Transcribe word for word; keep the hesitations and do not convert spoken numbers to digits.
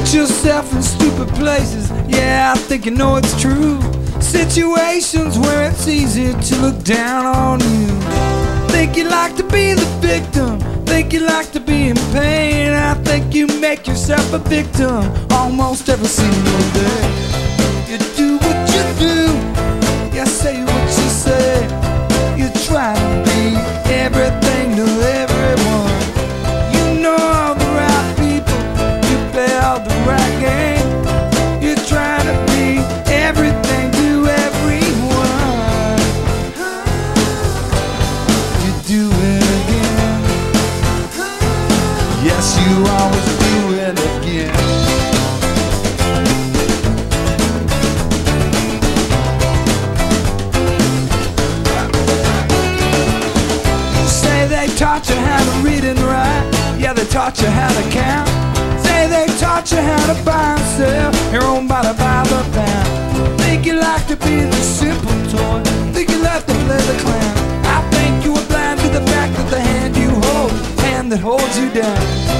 Put yourself in stupid places, yeah, I think you know it's true. Situations where it's easy to look down on you. Think you like to be the victim, think you like to be in pain. I think you make yourself a victim almost every single day. You do what you do, you say what you say. You try to be everything to everyone. You know all the right people, you play all the right game. You try to be everything to everyone. You do it again. Yes, you always do it again. They taught you how to read and write, yeah, they taught you how to count. Say they taught you how to buy and sell your own body by the pound. Think you like to be the simple toy, think you like to play the clown. I think you were blind to the fact that the hand you hold, hand that holds you down.